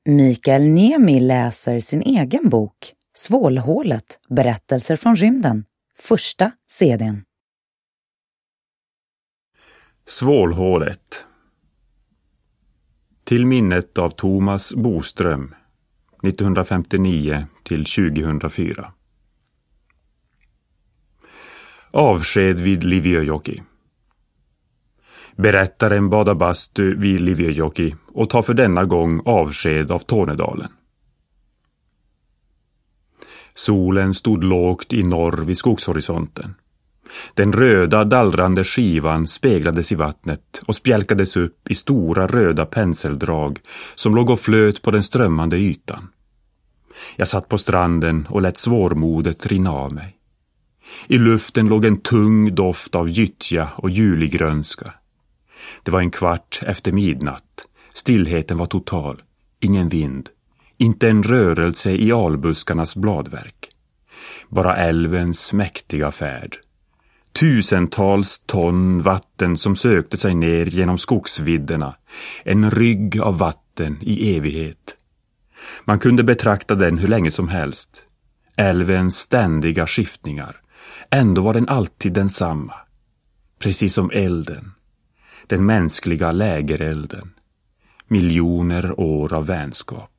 Mikael Niemi läser sin egen bok Svålhålet, berättelser från rymden, första CD:n. Svålhålet. Till minnet av Thomas Boström, 1959 till 2004. Avsked vid Liviöjoki. Berättaren badar bastu vid Liviöjoki och tar för denna gång avsked av Tornedalen. Solen stod lågt i norr vid skogshorisonten. Den röda dallrande skivan speglades i vattnet och spjälkades upp i stora röda penseldrag som låg och flöt på den strömmande ytan. Jag satt på stranden och lät svårmodet rinna av mig. I luften låg en tung doft av gyttja och juligrönska. Det var 1:15 midnatt. Stillheten var total. Ingen vind. Inte en rörelse i albuskarnas bladverk. Bara älvens mäktiga färd. Tusentals ton vatten som sökte sig ner genom skogsvidderna. En rygg av vatten i evighet. Man kunde betrakta den hur länge som helst. Älvens ständiga skiftningar. Ändå var den alltid densamma. Precis som elden. Den mänskliga lägerelden. Miljoner år av vänskap.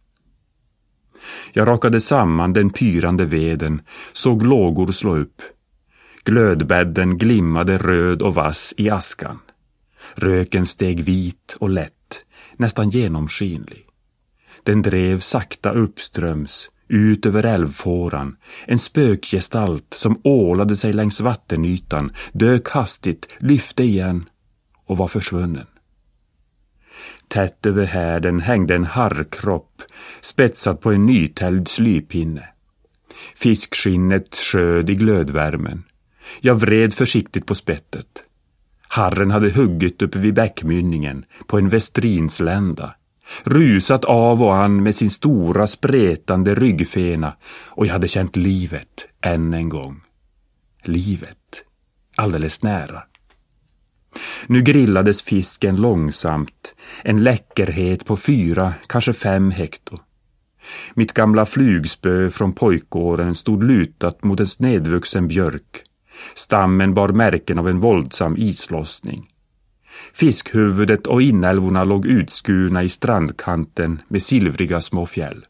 Jag rakade samman den pyrande veden, såg lågor slå upp. Glödbädden glimmade röd och vass i askan. Röken steg vit och lätt, nästan genomskinlig. Den drev sakta uppströms, ut över älvfåran, en spökgestalt som ålade sig längs vattenytan, dök hastigt, lyfte igen och var försvunnen. Tätt över härden hängde en harrkropp, spetsad på en nytäljd slypinne. Fiskskinnet sköd i glödvärmen. Jag vred försiktigt på spettet. Harren hade huggit upp vid bäckmynningen på en västrinslända, rusat av och an med sin stora spretande ryggfena, och jag hade känt livet än en gång. Livet, alldeles nära. Nu grillades fisken långsamt, en läckerhet på 4, kanske 5 hekto. Mitt gamla flugspö från pojkåren stod lutat mot en snedvuxen björk. Stammen bar märken av en våldsam islossning. Fiskhuvudet och inälvorna låg utskurna i strandkanten med silvriga små fjäll.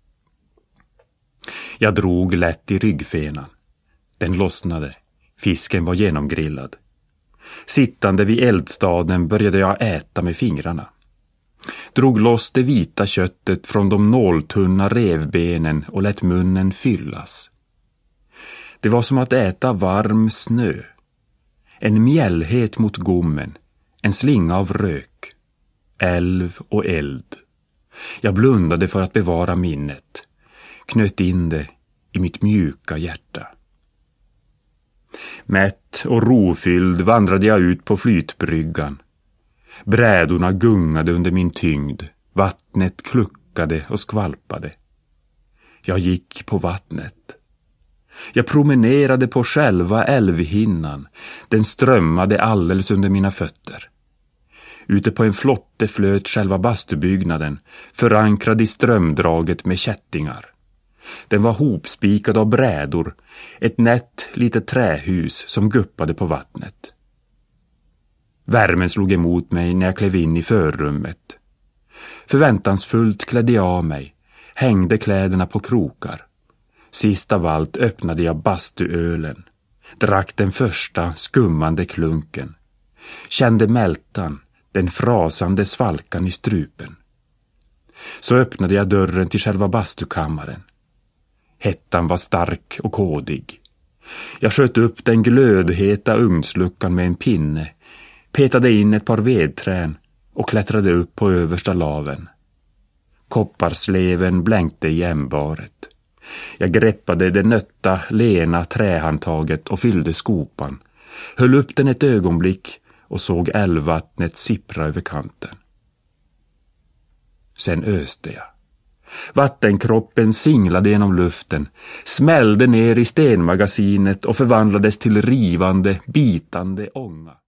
Jag drog lätt i ryggfenan. Den lossnade. Fisken var genomgrillad. Sittande vid eldstaden började jag äta med fingrarna. Drog loss det vita köttet från de nåltunna revbenen och lät munnen fyllas. Det var som att äta varm snö. En mjällhet mot gommen, en slinga av rök, älv och eld. Jag blundade för att bevara minnet, knöt in det i mitt mjuka hjärta. Mätt och rofylld vandrade jag ut på flytbryggan. Brädorna gungade under min tyngd, vattnet kluckade och skvalpade. Jag gick på vattnet. Jag promenerade på själva älvhinnan, den strömmade alldeles under mina fötter. Ute på en flotte flöt själva bastubyggnaden, förankrad i strömdraget med kättingar. Den var hopspikad av brädor, ett nätt litet trähus som guppade på vattnet. Värmen slog emot mig när jag klev in i förrummet. Förväntansfullt klädde jag av mig, hängde kläderna på krokar. Sist av allt öppnade jag bastuölen, drack den första skummande klunken. Kände mältan, den frasande svalkan i strupen. Så öppnade jag dörren till själva bastukammaren. Hettan var stark och kådig. Jag sköt upp den glödheta ugnsluckan med en pinne, petade in ett par vedträn och klättrade upp på översta laven. Kopparsleven blänkte i ämbaret. Jag greppade det nötta, lena trähandtaget och fyllde skopan, höll upp den ett ögonblick och såg älvvattnet sippra över kanten. Sen öste jag. Vattenkroppen singlade genom luften, smällde ner i stenmagasinet och förvandlades till rivande, bitande ånga.